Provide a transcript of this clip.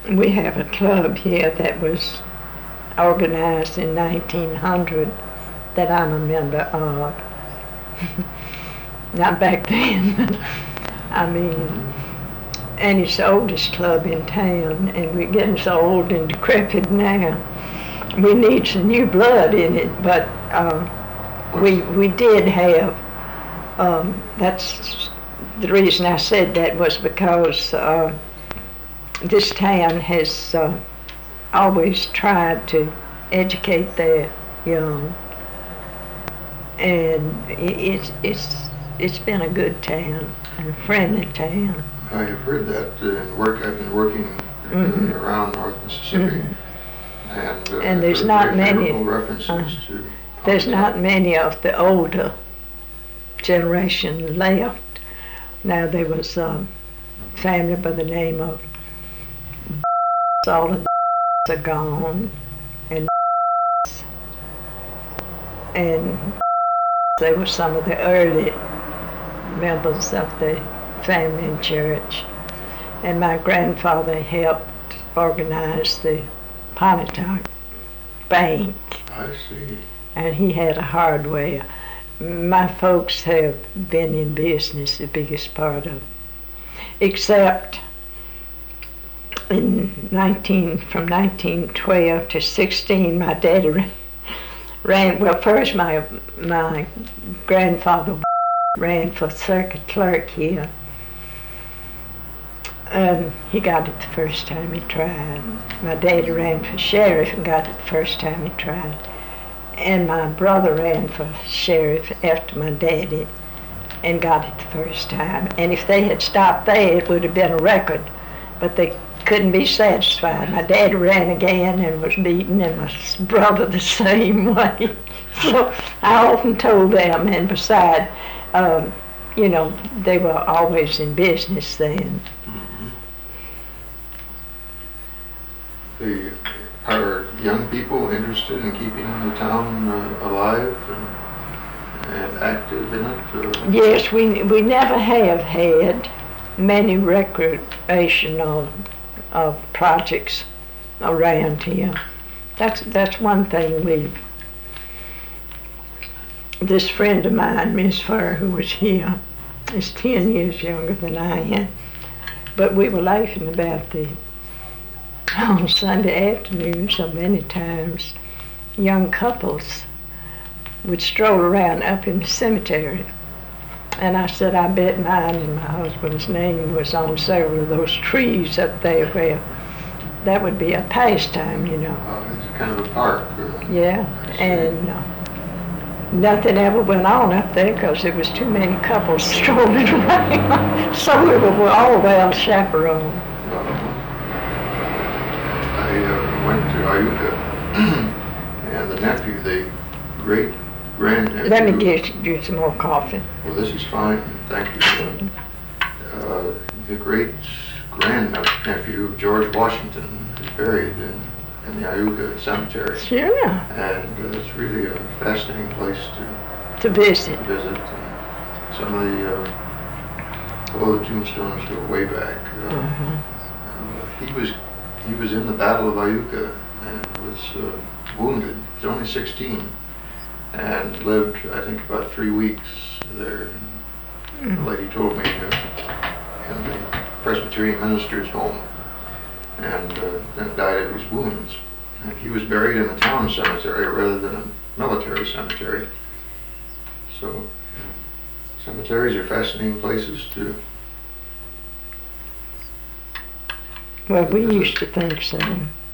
We have a club here that was organized in 1900 that I'm a member of. Not back then. I mean, and it's the oldest club in town, and we're getting so old and decrepit now. We need some new blood in it, but we did have, that's the reason I said that was because this town has always tried to educate their young, and it's been a good town and a friendly town. I have heard that I've been working around North Mississippi, and there's not many references to. There's not many of the older generation left. Now there was a family by the name of all of the are gone, and they were some of the early members of the family in church. And my grandfather helped organize the Pontotoc Bank. I see. And he had a hardware. My folks have been in business the biggest part of, except from 1912 to 16, my daddy ran, well, first my grandfather ran for circuit clerk here. He got it the first time he tried. My daddy ran for sheriff and got it the first time he tried. And my brother ran for sheriff after my daddy and got it the first time. And if they had stopped there, it would have been a record. But they couldn't be satisfied. My dad ran again and was beaten, and my brother the same way. So I often told them, and besides, they were always in business then. Are young people interested in keeping the town alive and active in it? Yes, we never have had many recreational projects around here. That's one thing this friend of mine, Miss Furr, who was here, is 10 years younger than I am, but we were laughing about on Sunday afternoon so many times, young couples would stroll around up in the cemetery. And I said, I bet mine and my husband's name was on several of those trees up there where that would be a pastime, It's kind of a park. Yeah, and nothing ever went on up there because there was too many couples strolling around. So we were all well chaperoned. I went to Iuka, and the nephew, the great-grandnephew... Let me get you some more coffee. Well, this is fine, thank you. The great-grandnephew of George Washington is buried in the Iuka Cemetery. Sure. And it's really a fascinating place to visit. And some of the tombstones go way back. He was in the Battle of Iuka and was wounded. He was only 16 and lived, I think, about 3 weeks there. The lady told me in the Presbyterian minister's home, and then died of his wounds. And he was buried in a town cemetery rather than a military cemetery. So cemeteries are fascinating places to Well, we used to think so.